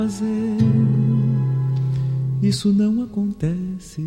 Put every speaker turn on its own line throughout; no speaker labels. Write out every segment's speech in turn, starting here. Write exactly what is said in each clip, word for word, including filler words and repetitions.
Isso não acontece.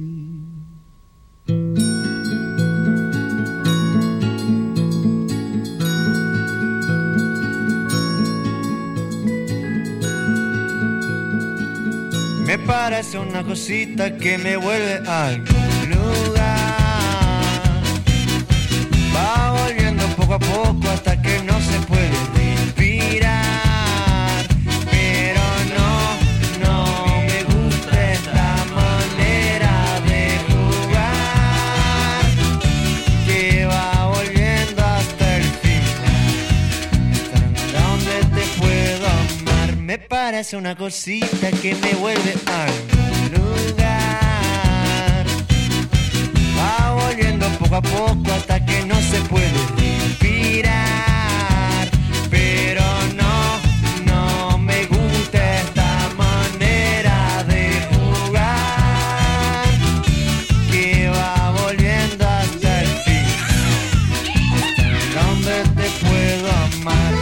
Me parece una cosita que me vuelve a algún lugar. Va volviendo poco a poco hasta que no se puede respirar. Pero no, no me gusta esta manera de jugar, que va volviendo hasta el final, hasta donde te puedo amar. Me parece una cosita que me vuelve a algún lugar. Va volviendo poco a poco hasta que no se puede respirar. Pero no, no me gusta esta manera de jugar, que va volviendo hasta el final, hasta donde te puedo amar.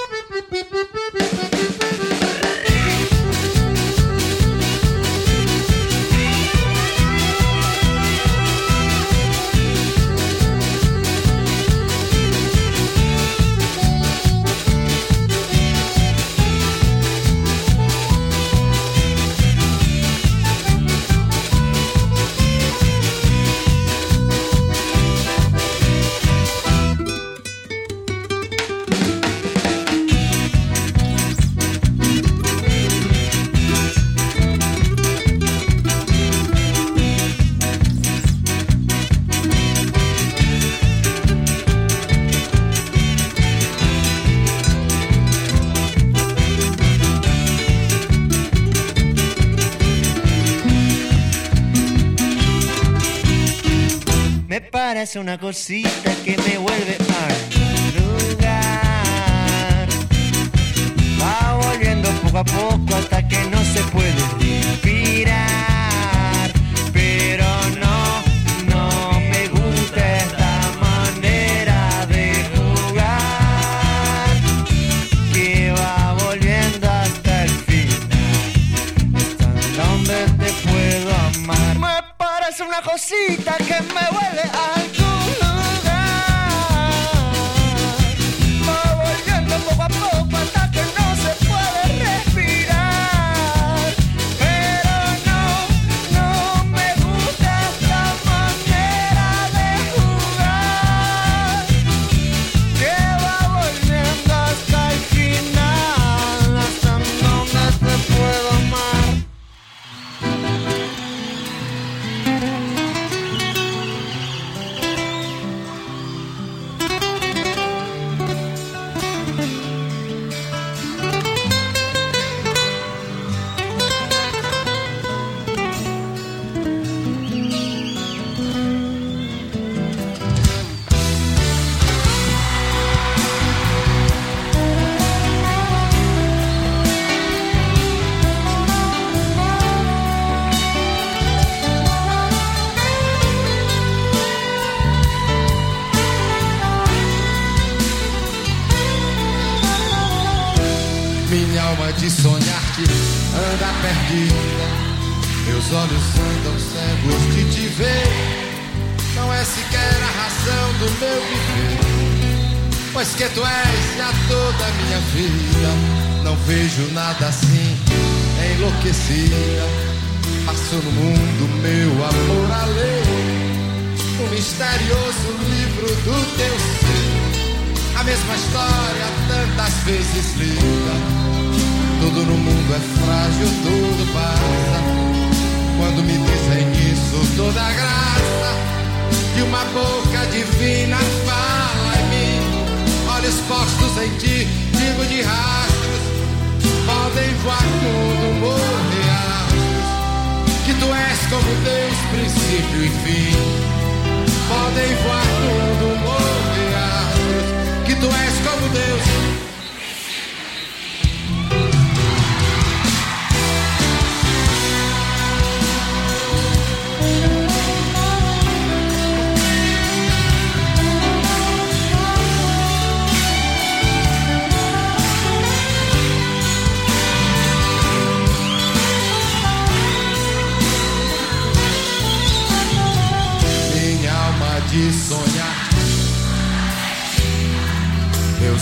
Parece una cosita que me vuelve a algún lugar. Va volviendo poco a poco hasta que no se puede respirar. Pero no, no me gusta esta manera de jugar, que va volviendo hasta el final, hasta donde te puedo amar. Me parece una cosita que me vuelve a
de sonhar-te anda perdida. Meus olhos andam cegos de te ver. Não é sequer a razão do meu viver, pois que tu és a toda a minha vida. Não vejo nada assim, enlouquecida. Passo no mundo meu amor além, o misterioso livro do teu ser. A mesma história tantas vezes lida. Tudo no mundo é frágil, tudo passa. Quando me dizem isso, toda a graça de uma boca divina fala em mim. Olhos postos em ti, digo de rastros, podem voar tudo, morrer astros. Que tu és como Deus, princípio e fim. Podem voar tudo, morrer astros. Que tu és como Deus.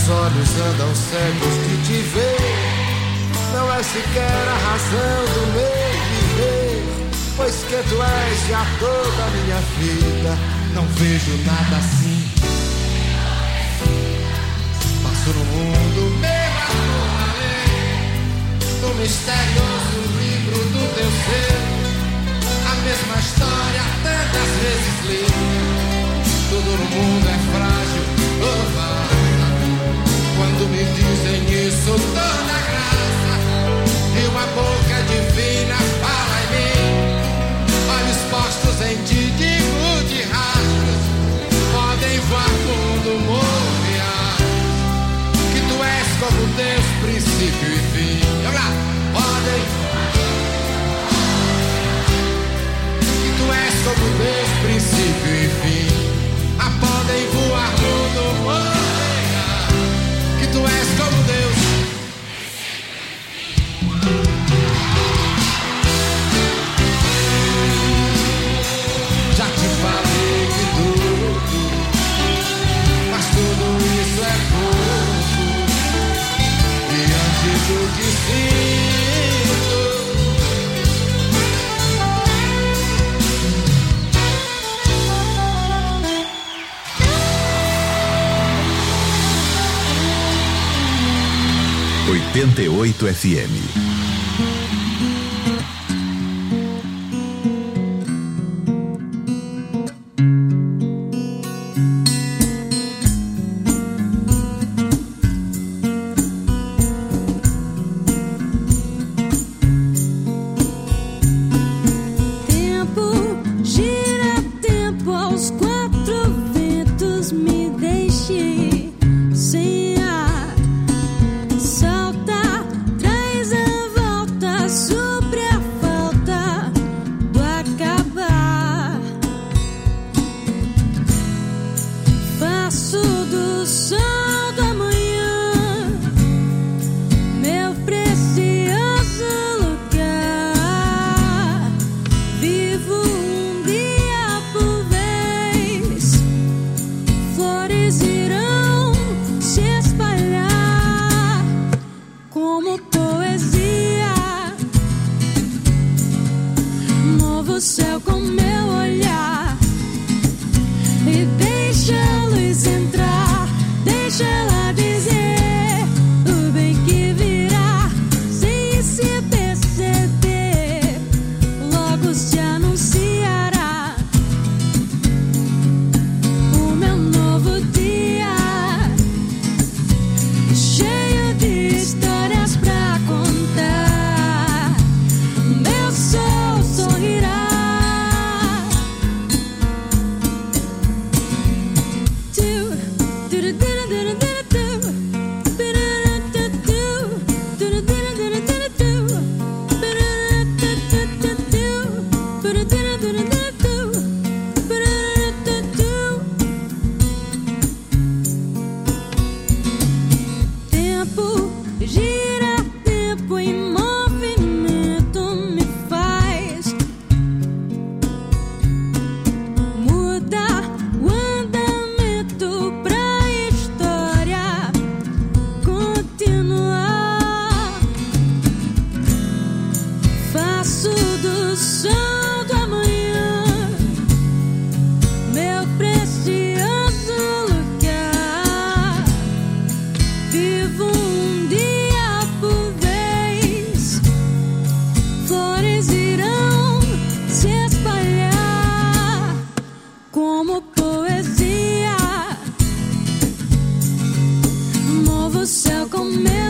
Meus olhos andam cegos de te ver. Não é sequer a razão do meu viver, pois que tu és já toda a minha vida. Não vejo nada assim. Passo no mundo, meu amor, além do misterioso livro do teu ser. A mesma história tantas vezes li. Tudo no mundo é frágil, tudo falta. Quando me dizem isso, toda graça e uma boca divina fala em mim. Olhos postos em ti, digo de rastros, podem voar quando morrer. Que tu és como Deus, princípio e fim. Vamos lá, podem. Que tu és como Deus, princípio e fim. Ah, podem voar quando morrer. Que tu és como Deus. Já te falei que tudo, mas tudo isso é pouco diante do que sinto.
oitenta e oito F M.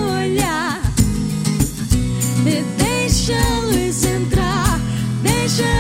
Deixa a luz entrar, deixa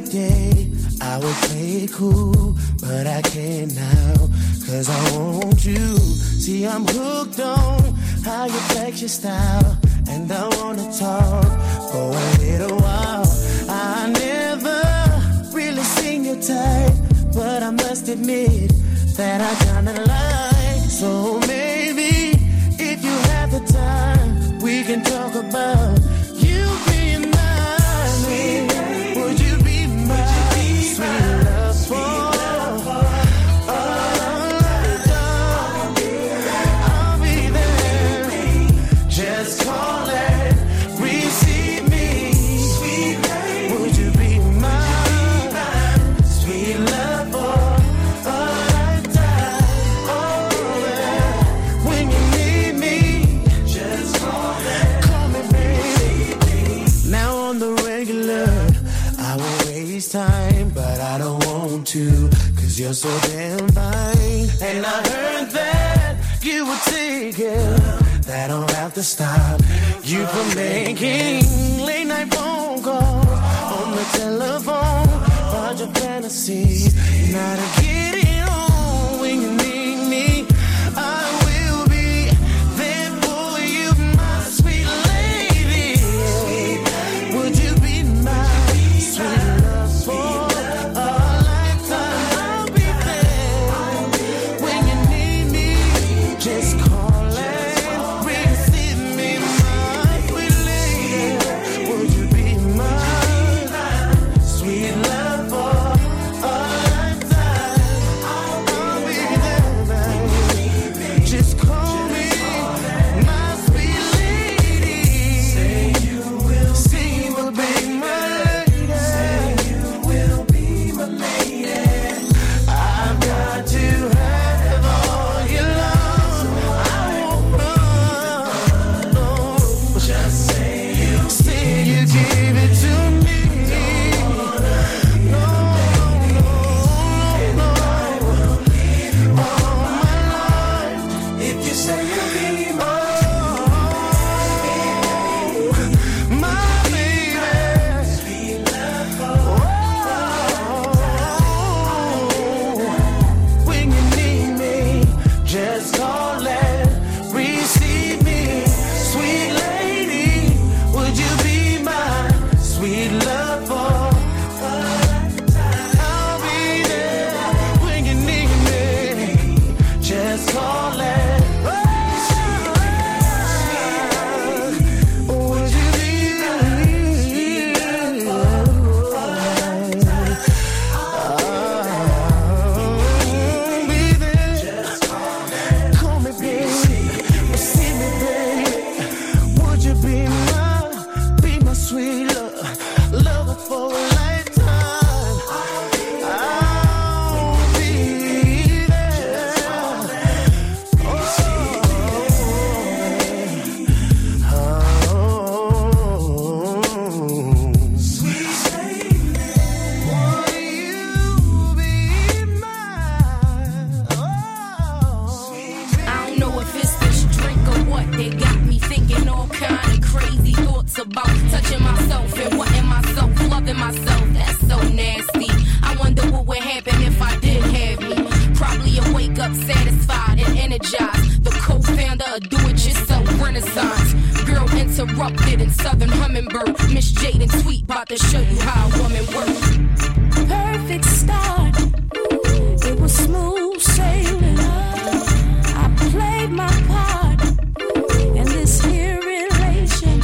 day, I would play it cool, but I can't now, cause I want you. See, I'm hooked on how you flex your style, and I wanna talk for a little while. I never really seen your type, but I must admit that I kinda like. So maybe if you have the time, we can talk about you being mine. Sweet, would you be mine? Sweet love for time, but I don't want to, cause you're so damn fine. And I heard that you were taken, that don't have to stop you from making late night phone calls on the telephone, about your fantasies. Now to get it on when you need me, I will be there for you, my sweet lady. Would you be my sweet love for a lifetime? I'll be there when you need me. Just call and receive me, my sweet lady. Would you be my sweet love for a lifetime? I'll be there, baby. Just call me my sweet lady. Say you will, say you will be my lady. Say you will be my lady. I've got to have all your love. I won't run, no. Just say you, say you give it to me. No, no, no, no. All my life, if you say you'll be mine, my baby. Sweet love, when you need me, just call and receive me. Sweet lady, would you be my sweet love for a lifetime? I'll be there when you need me. Just call and would you be I'll be there. Call me, baby. See me, baby. Would you be my, be my sweet love, lover for a lifetime? I'll be there. Oh, sweet lady, will you be mine? Oh,
I don't know if it's this drink or what, they got me thinking all kind of crazy thoughts about touching myself and wanting myself, loving myself. That's so nasty. I wonder what would happen if I did have me. Probably a wake up satisfied and energized. The co-founder of Do-It-Yourself Renaissance. Girl interrupted in Southern Hummingbird. Miss Jade and Sweet about to show you how a woman works.
Perfect start. It was smooth sailing. I played my part in this here relation.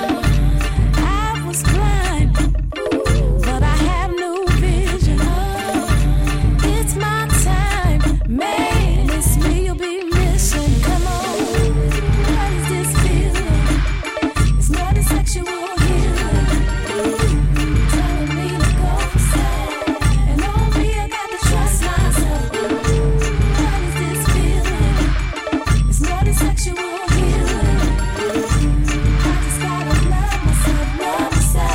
I was blind, but I have new vision. It's my time, man. It's me you'll be missing. Come on, what is this feeling? It's not a sexual healing. Telling me to go for sex, and on me I got to trust myself. What is this feeling? It's not a sexual healing. I just gotta love myself, love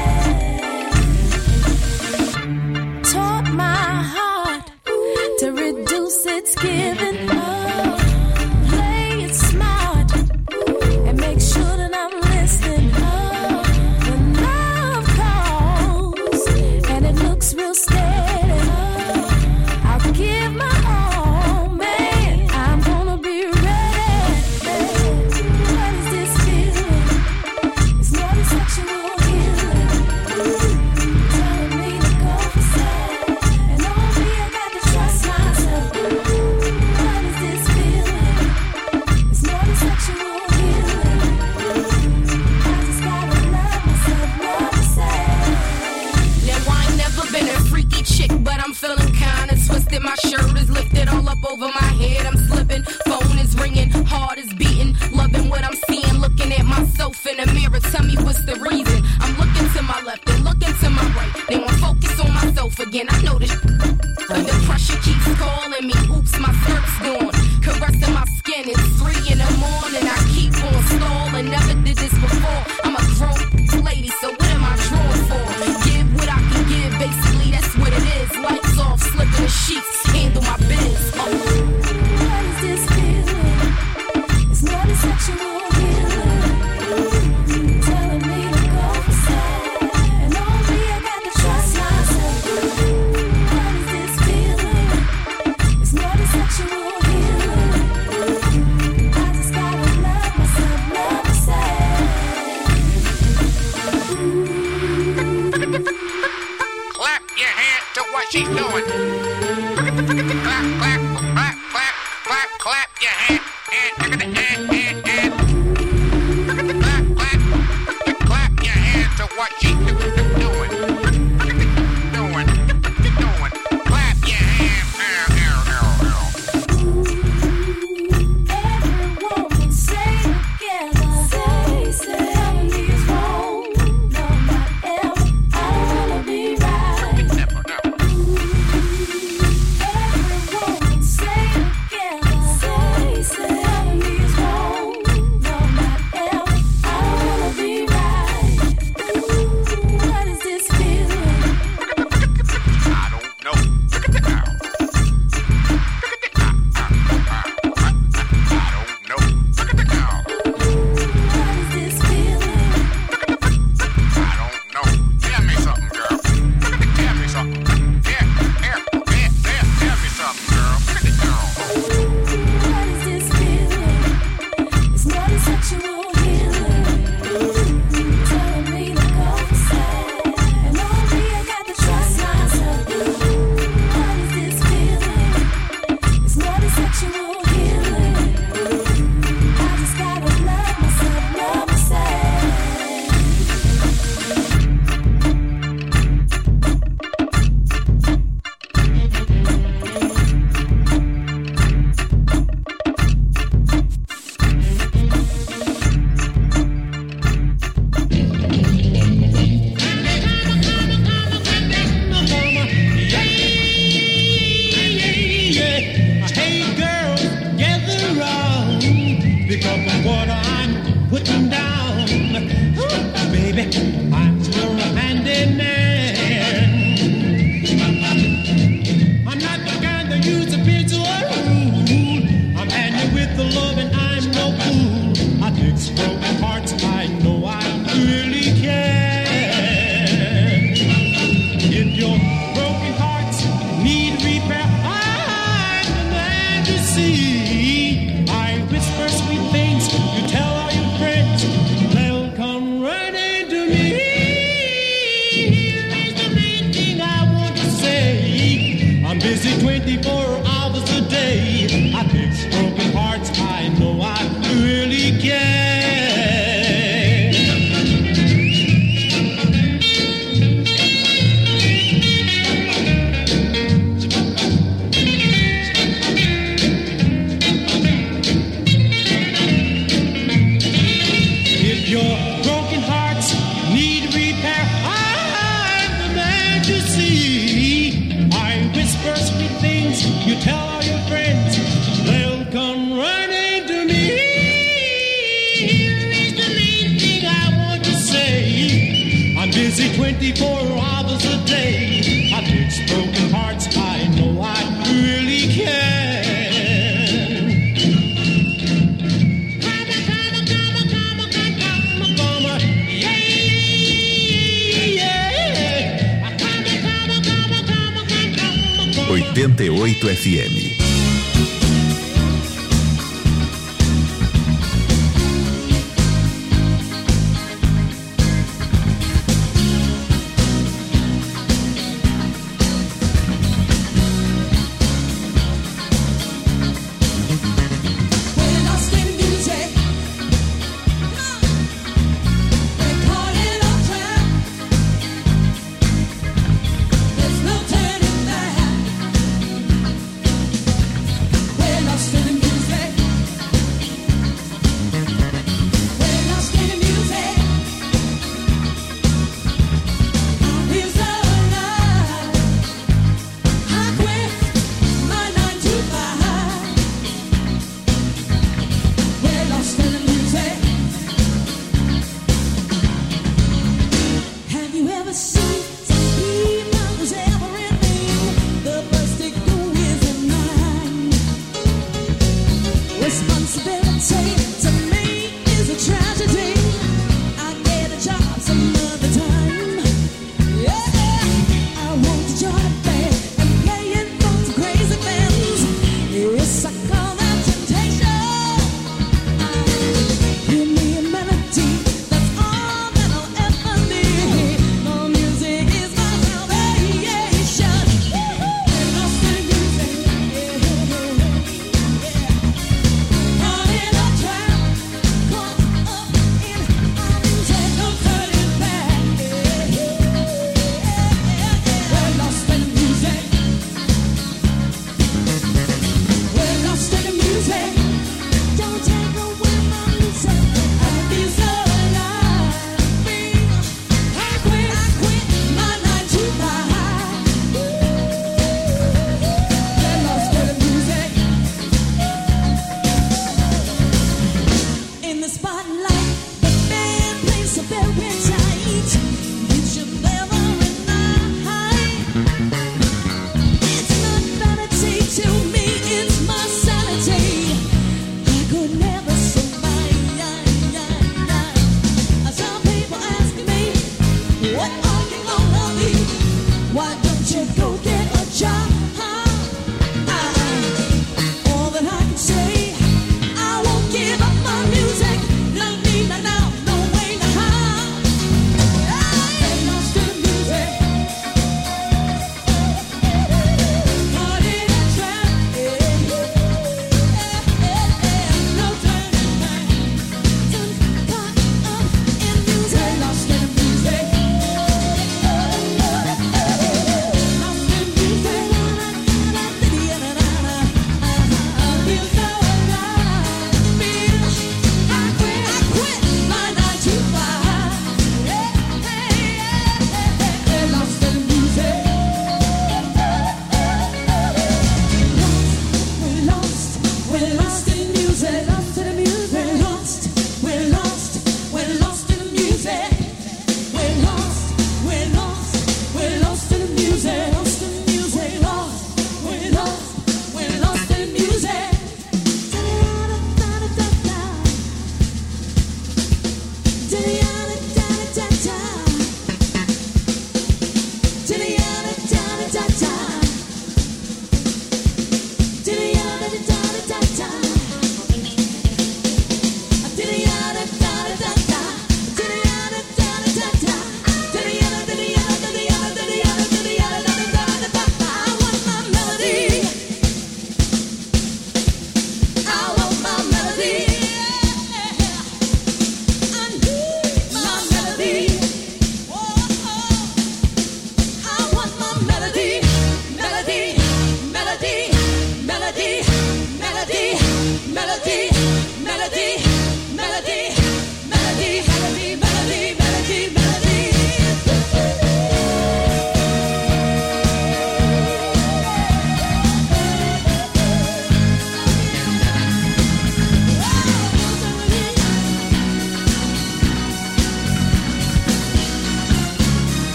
myself. Taught my heart to reduce its giving. Play it smart and make sure that I'm listening. When love calls and it looks
see. I whisper sweet things, you tell all your friends, they'll come running to me. Here is the main thing I want to say. I'm busy twenty-four hours a day. I fix broken hearts, I know I really can. You tell all your friends, they'll come running to me. Here is the main thing I want to say. I'm busy twenty-four hours a day. I fix broken hearts, I know I really can. Come on, come on, come on, come on, come on, come on, yeah, yeah. Come on, come on, come on, come on, come on.
oitenta e oito F M.
Running a trap.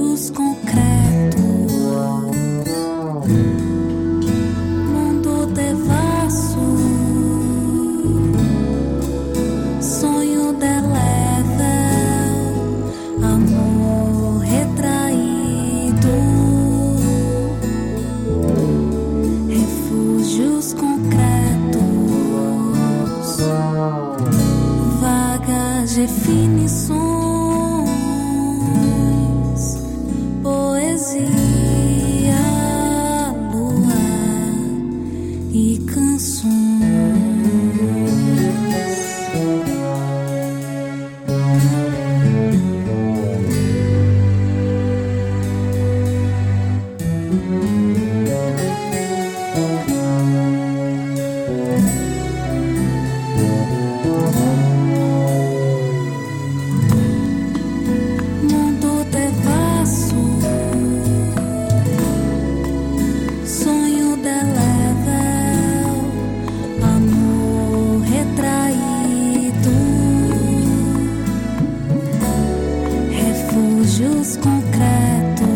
refúgios concretos, mundo devasso, sonho delével, amor retraído, refúgios concretos, vagas definições, poesia, luar e canções. Mundo devasso, sonho delével, amor retraído, refúgios concretos,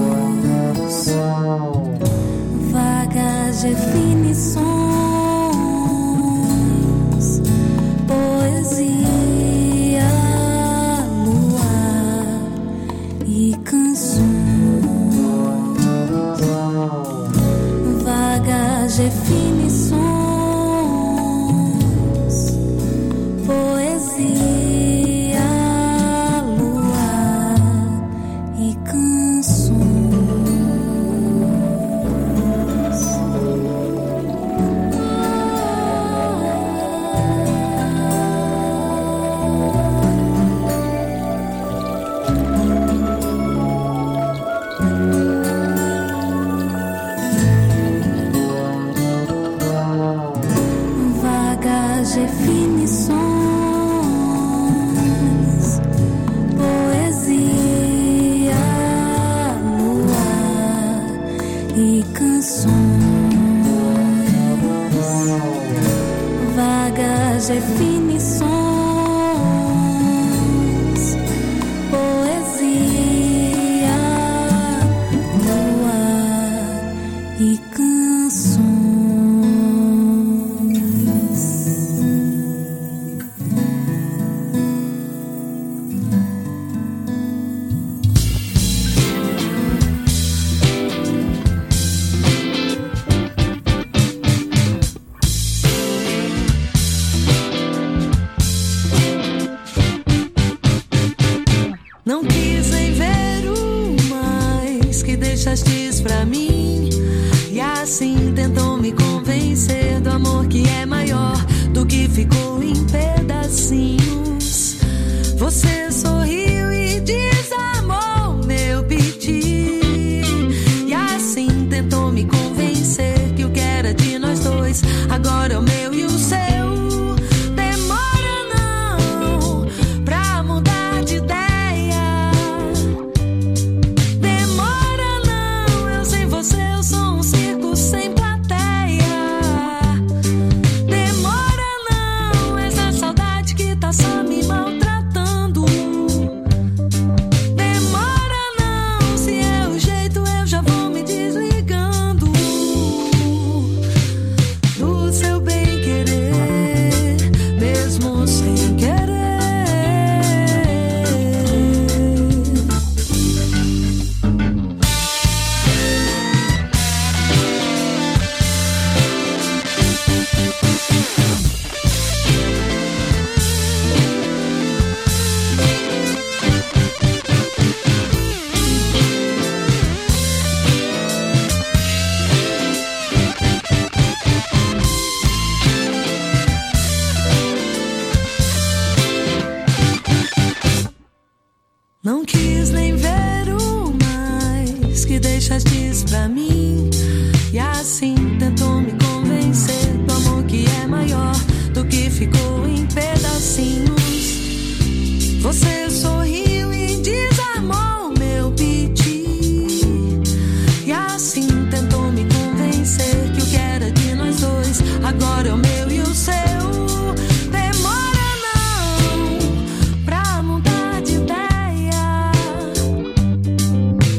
vagas definições, poesia, luar e canções, vagas definições, poesia, luar e canções. Vagas definições, poesia, luar e canções, vagas definições, poesia, luar e canções. Não quis nem ver o mais que deixastes pra mim, e assim tentou me convencer do amor que é maior do que ficou em pedacinhos. Você sorriu e desarmou meu piti, e assim tentou me convencer que o que era de nós dois agora é o meu e o seu. Demora não pra mudar de ideia. Demora não, eu sem você eu sou um circo sem plateia. Demora não, essa saudade que tá só me maltratando. Demora não, se é o jeito eu já vou me desligando do seu bem querer, mesmo sem querer. Não quis nem ver o mais que deixastes pra mim, e assim tentou me convencer do amor que é maior do que ficou em pedacinhos. Você sorriu e desarmou meu piti, e assim tentou me convencer que o que era de nós dois agora é o meu e o seu. Demora não pra mudar de ideia.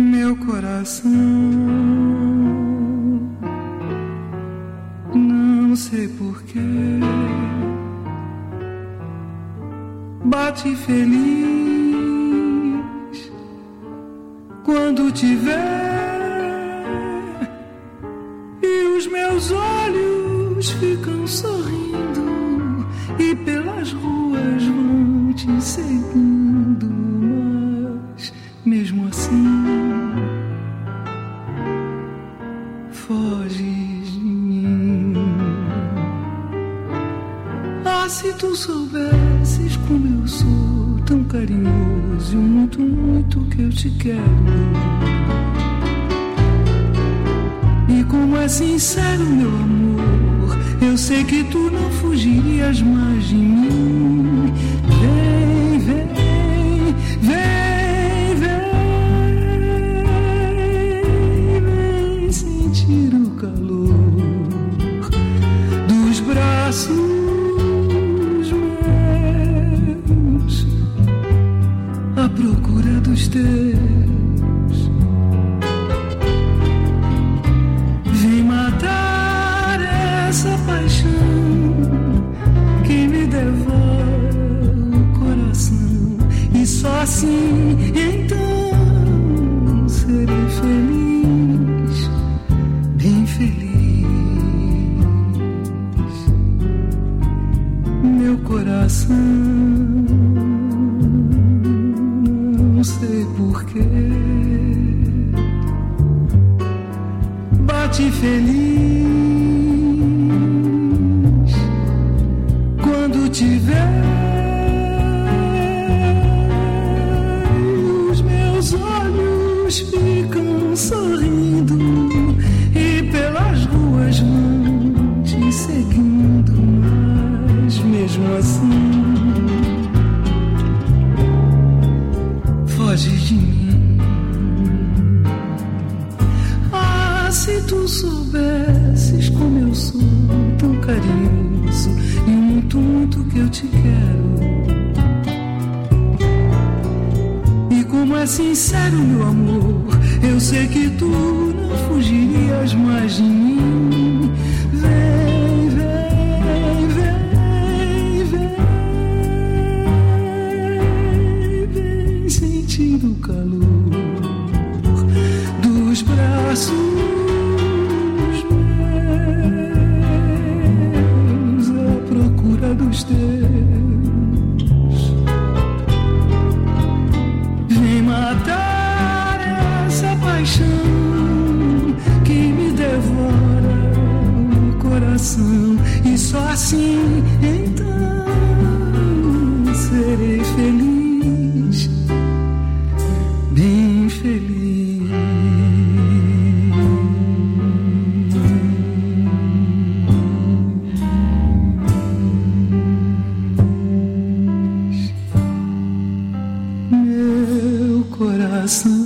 Meu coração, não sei porquê, bate feliz quando te vê, e os meus olhos ficam sorrindo e pelas ruas vão te seguindo, mas mesmo assim foges de mim. Ah, se tu soubesses como eu sou tão carinhoso e o muito, muito que eu te quero, e como é sincero meu amor, eu sei que tu não fugirias mais de mim. Vem, vem, vem, vem, vem sentir o calor dos braços meus à procura dos teus. Vem matar essa paixão que me devora o coração, e só assim então serei feliz, bem feliz. Meu coração, não sei porquê, bate feliz quando te vê, os meus olhos ficam sorrindo e pelas ruas vão te seguindo, mas mesmo assim foges de mim. Ah, se tu soubesses como eu sou tão carinhoso e muito, muito que eu te quero, e como é sincero meu amor, eu sei que tu não fugirias mais de mim. Vem, vem, vem, vem, vem sentir o calor dos braços meus à procura dos teus. Vem matar essa paixão que me devora o coração, e só assim então serei feliz, bem feliz. Meu coração,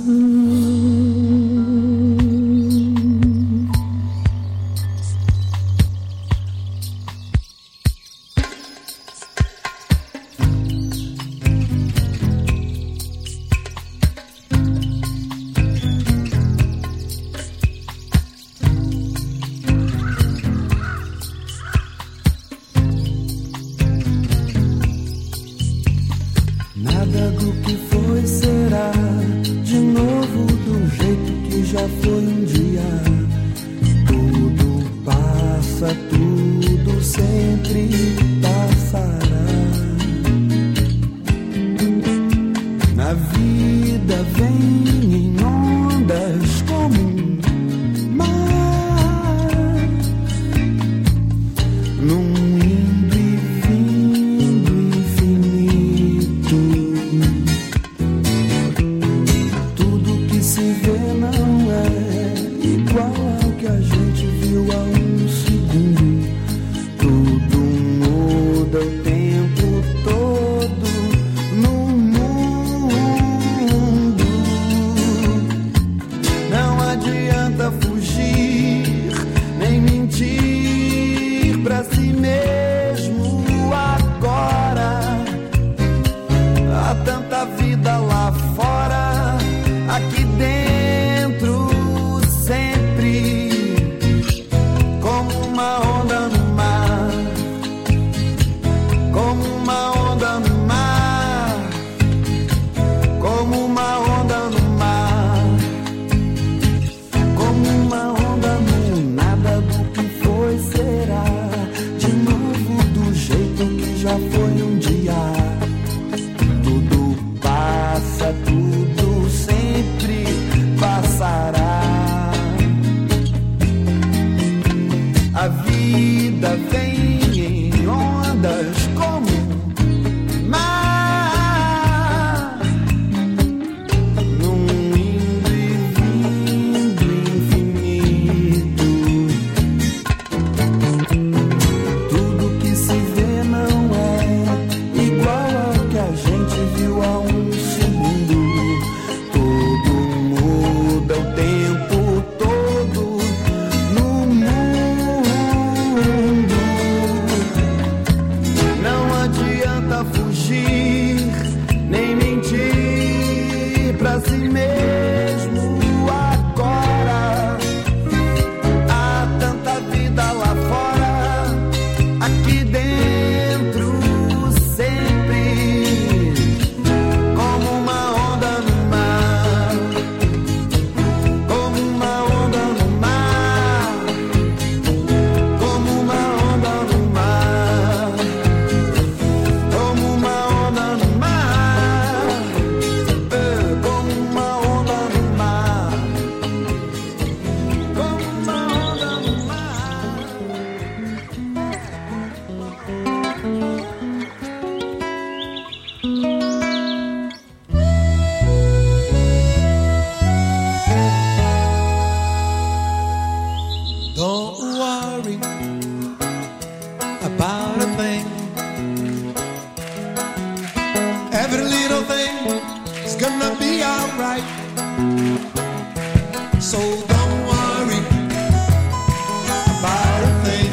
Nada do que foi será de novo do jeito que já foi um dia. Tudo passa, tudo sempre passará. Na vida vem em ondas como um mar, num indo e vindo infinito. Tudo que se vê não é igual ao que a gente viu há um segundo. Tudo muda o tempo todo no mundo. passa, tudo sempre passará. A vida vem em ondas como mar, num indo e vindo infinito. Tudo que se vê não é igual ao que a gente viu há um segundo. Tudo muda o tempo todo no mundo. Não adianta fugir nem mentir pra si mesmo agora. Há tanta vida lá fora, aqui dentro sempre, como uma onda no mar, como uma onda no mar, como uma onda no mar, como uma onda no mar, eh, como uma onda no mar, como uma onda no mar.
Don't worry about a thing. Every little thing is gonna be alright. So don't worry about a thing.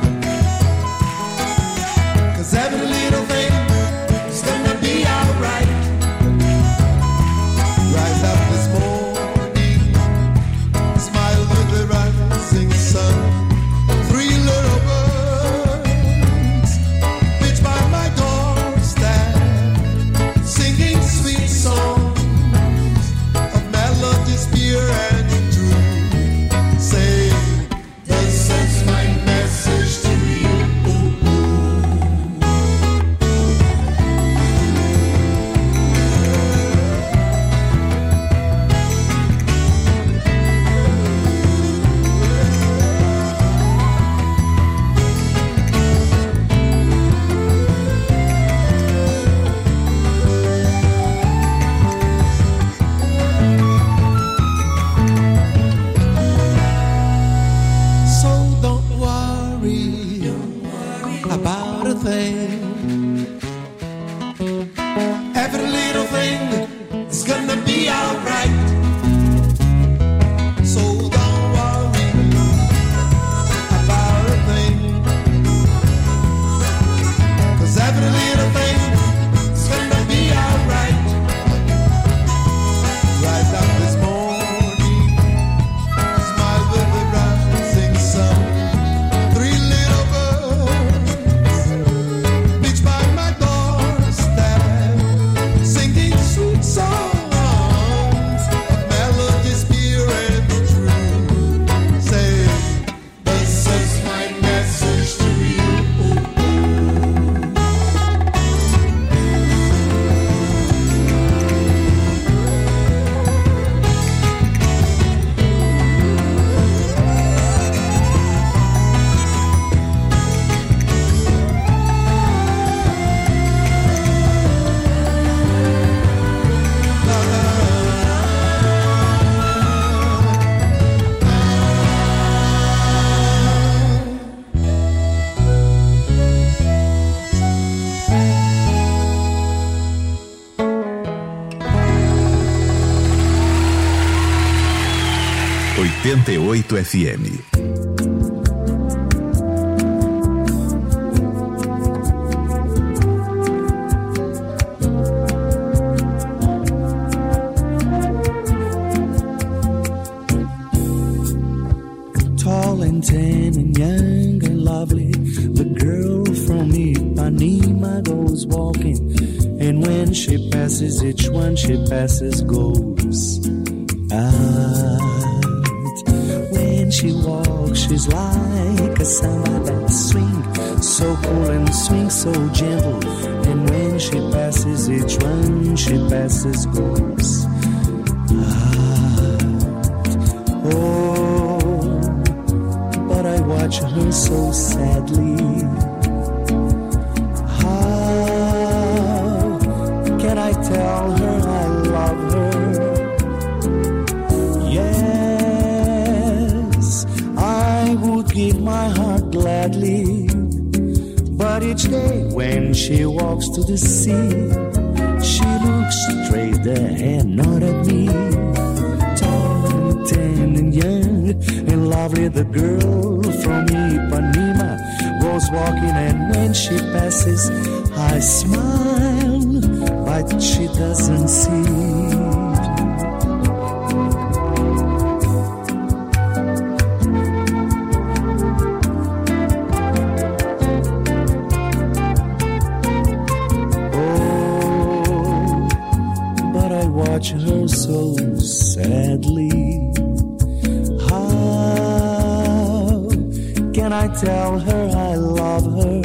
'Cause every little thing is gonna be alright. Rise up this morning, smile with the rising sun. Three little birds pitch by my doorstep, singing sweet songs of melodies pure and true. Say, this is my message to you. So don't worry about a thing. Every little thing is gonna be alright. So don't worry about a thing. 'Cause every little thing is gonna be alright. Rise up this morning, smile with the rising sun. Three little birds pitch by my doorstep, singing sweet songs of melodies pure and true. Say, this is my message to you.
oitenta e oito F M.
Tall and tan and young and lovely, the girl from Ipanema goes walking, and when she passes, each one she passes goes out. When she walks, she's like a samba that swing, so cool and swing so gentle, and when one she passes, each one she passes goes out. Oh, but I watch her so sadly. How can I tell her I love her? Yes, I would give my heart gladly, but each day when she walks to the sea, she looks straight ahead, not at me. Tall and tan and young and lovely, the girl from Ipanema goes walking, and when she passes, I smile, but she doesn't see. Watch her so sadly. How can I tell her I love her?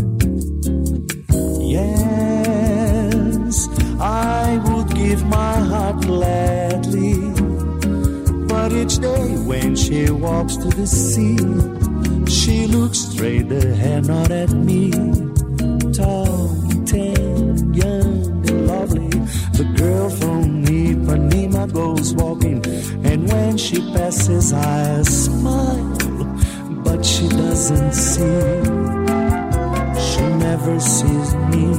Yes, I would give my heart gladly, but each day when she walks to the sea, she looks straight ahead, not at me. Tall, tan, young and lovely, the girl from Ipanema goes walking, and when she passes I smile, but she doesn't see. She never sees me.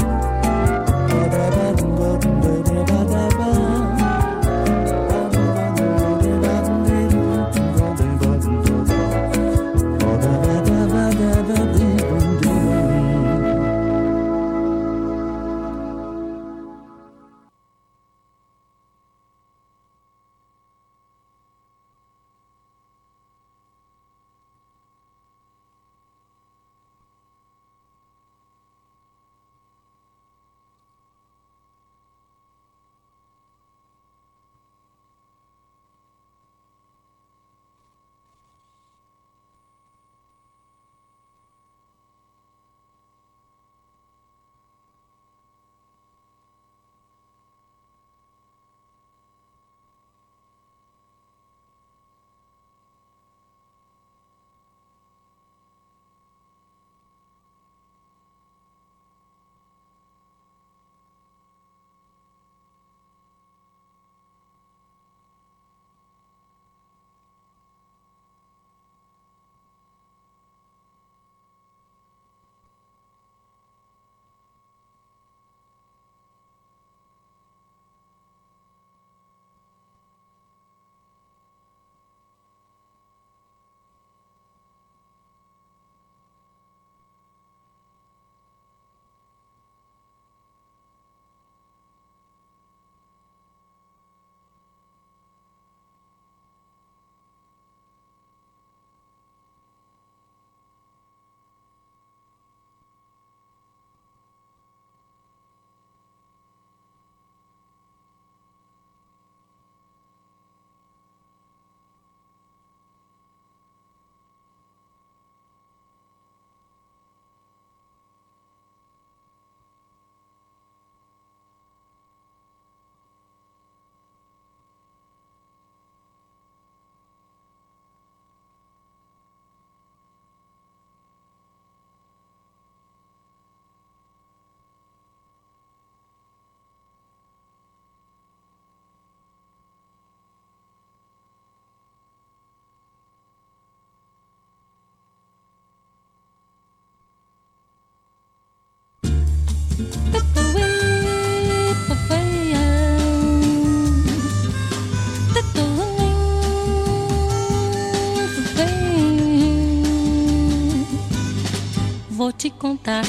Vou te contar,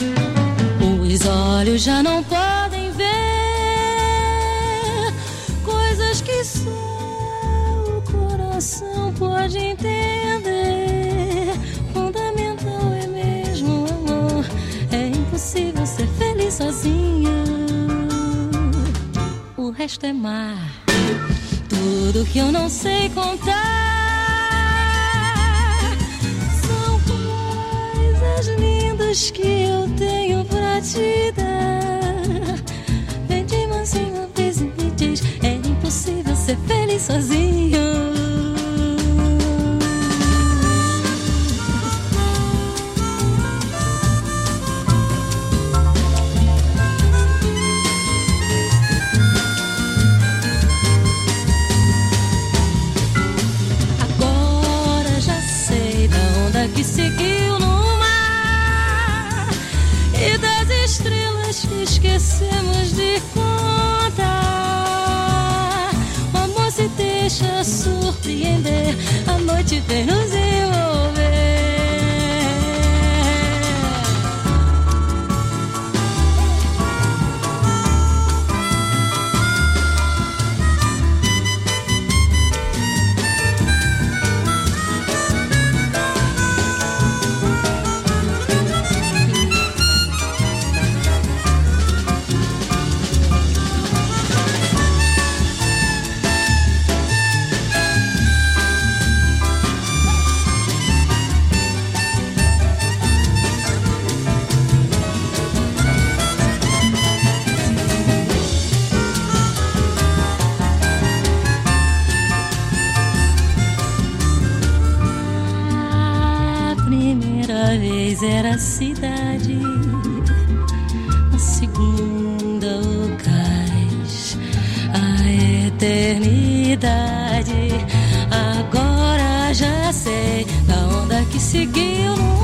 os olhos já não podem ver coisas que só o coração pode entender. Fundamental é mesmo o amor, é impossível ser feliz sozinho. O resto é mar, tudo que eu não sei contar. São coisas lindas que eu tenho pra te dar. mais uma vez e me diz: é impossível ser feliz sozinho. Agora já sei da onda que seguiu no mar e das estrelas que esquecemos de contar. O amor se deixa surpreender, a noite vem nos envolver. Era a cidade, a segunda o cais, a eternidade. Agora já sei da onda que seguiu no